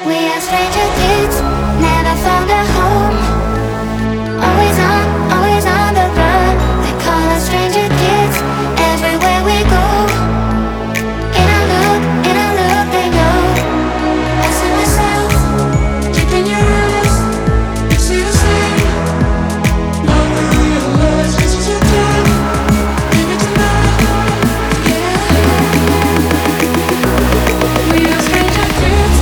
We are stranger kids, never found a home. Always on the run. They call us stranger kids, everywhere we go. In our look, they know. I see myself deep in your eyes. You see the same. Now we realize this is a time. Maybe tonight, yeah. We are stranger kids,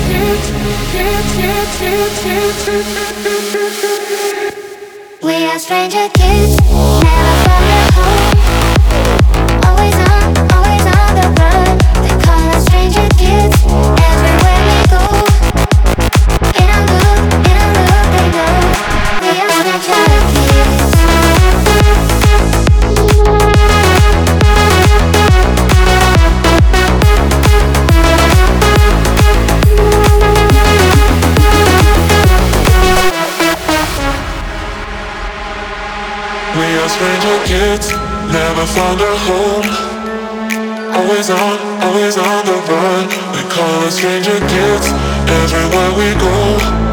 we are stranger kids, never found a home. Always on the run. They call us stranger kids, everywhere we go. In our look, they know. We are stranger kids. We are stranger kids, never found a home. Always on the run. They call us stranger kids, everywhere we go.